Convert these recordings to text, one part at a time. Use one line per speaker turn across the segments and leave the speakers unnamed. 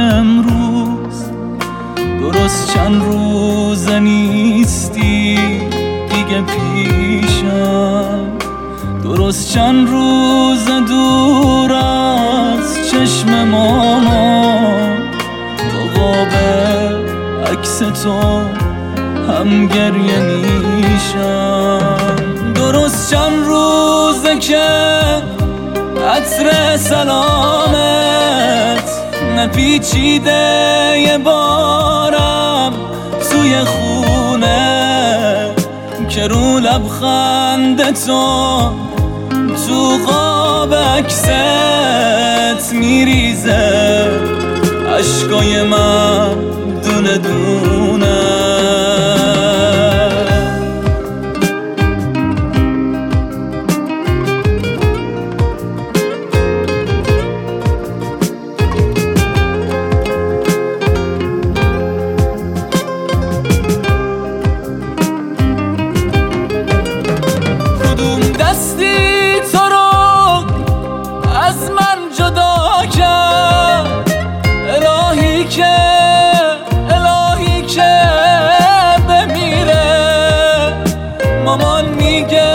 امروز درست چند روزه نیستی دیگه پیشم، درست چند روز دور از چشم مامان، تو قاب عکس تو هم گریه میشم. درست چند روزه که عطر سلامت نپیچیده یه بارم توی خونه، که رو لبخند تو قاب عکست میریزه اشکای من دونه دونه. دستی تو رو از من جدا کرد، الهی که بمیره. مامان میگه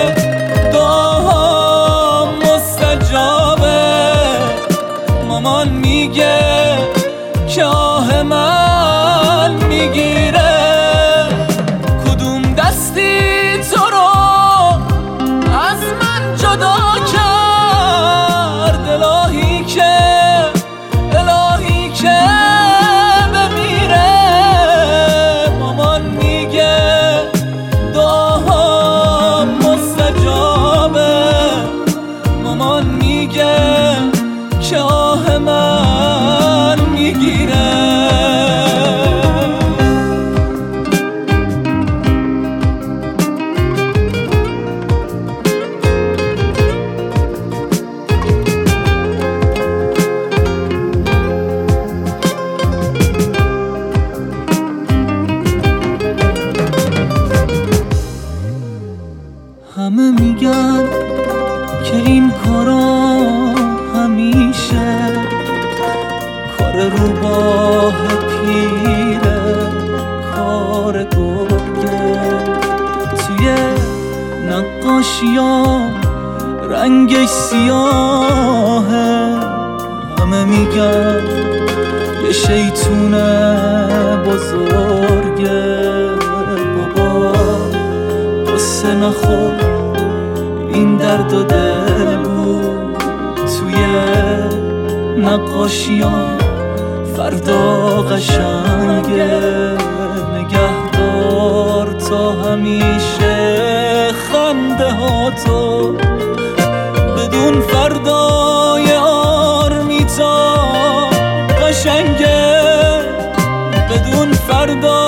دعاها مستجابه، مامان میگه که آه من میگیره. کدوم دستی تو رو جدا کرد، الهی که بمیره. مامان میگه دعاها مستجابه، مامان میگه که آه من میگیره. همه میگن که این کارا همیشه کار روباه پیره، کار گرگه. توی نقاشی‌ها رنگش سیاهه، همه میگن یه شیطونه بزرگه. بابا قصه نخور، این درد و دل بود توی نقاشی‌ها، فردا قشنگه. نگهدار تا همیشه خنده ها تو، بدون فردای آرمیتا قشنگه، بدون فردا